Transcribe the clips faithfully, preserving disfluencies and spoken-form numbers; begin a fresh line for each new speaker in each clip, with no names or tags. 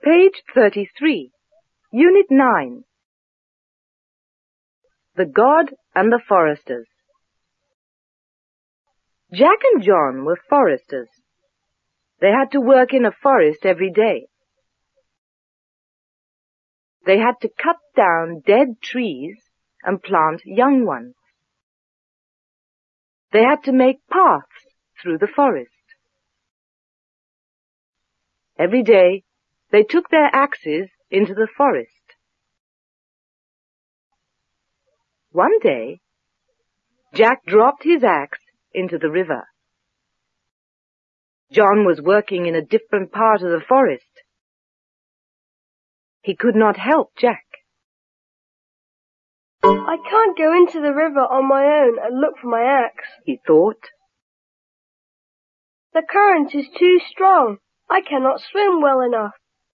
Page thirty-three, Unit nine. The God and the Foresters. Jack and John were foresters. They had to work in a forest every day. They had to cut down dead trees and plant young ones. They had to make paths through the forest. Every day, they took their axes into the forest. One day, Jack dropped his axe into the river. John was working in a different part of the forest. He could not help Jack.
I can't go into the river on my own and look for my axe,
he thought.
The current is too strong. I cannot swim well enough.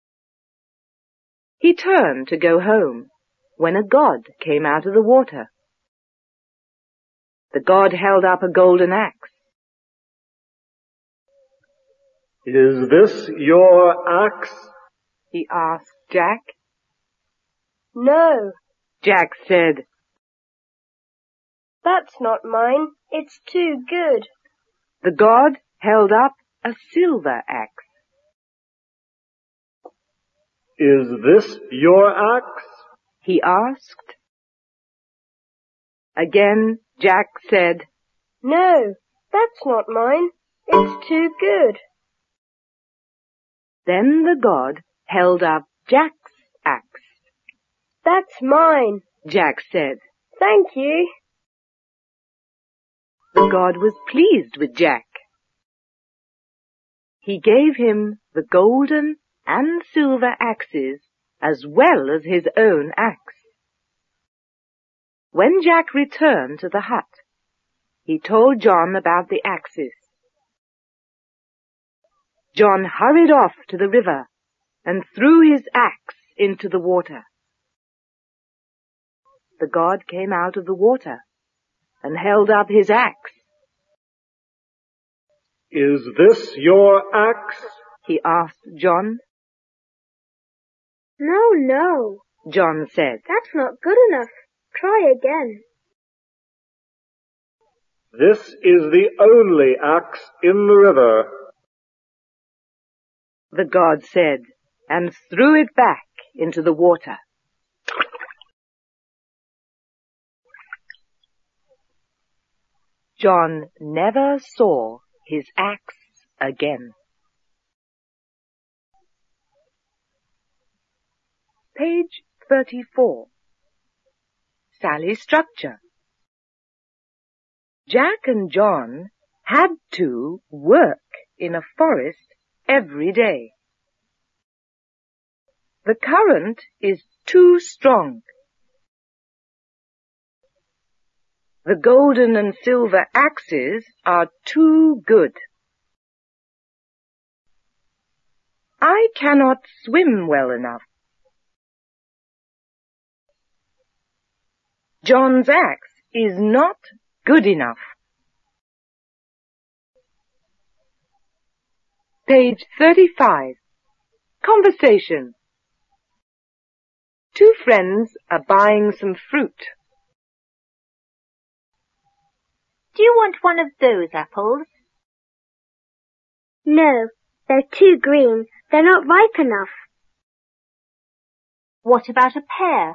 He turned to go home when a god came out of the water. The god held up a golden axe.
"Is this your axe?"
he asked Jack.
"No,"
Jack said.
"That's not mine. It's too good."
The god held up a silver axe.
"Is this your axe?"
he asked. Again, Jack said,
"No, that's not mine. It's too good."
Then the god held up Jack's axe.
"That's mine,"
Jack said.
"Thank you."
The god was pleased with Jack. He gave him the golden and silver axes as well as his own axe. When Jack returned to the hut, he told John about the axes. John hurried off to the river and threw his axe into the water. The god came out of the water and held up his axe.
"Is this your axe?"
he asked John.
"No, no,"
John said.
"That's not good enough. Try again."
"This is the only axe in the river,"
the god said, and threw it back into the water. John never saw his axe again. Page thirty-four. Sally's structure. Jack and John had to work in a forest every day. The current is too strong. The golden and silver axes are too good. I cannot swim well enough. John's axe is not good enough. Page thirty-five. Conversation. Two friends are buying some fruit.
"Do you want one of those apples?"
"No, they're too green. They're not ripe enough."
"What about a pear?"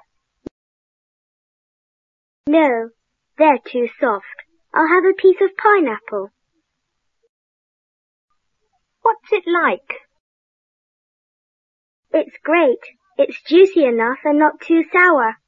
"No, they're too soft. I'll have a piece of pineapple."
"What's it like?"
"It's great. It's juicy enough and not too sour."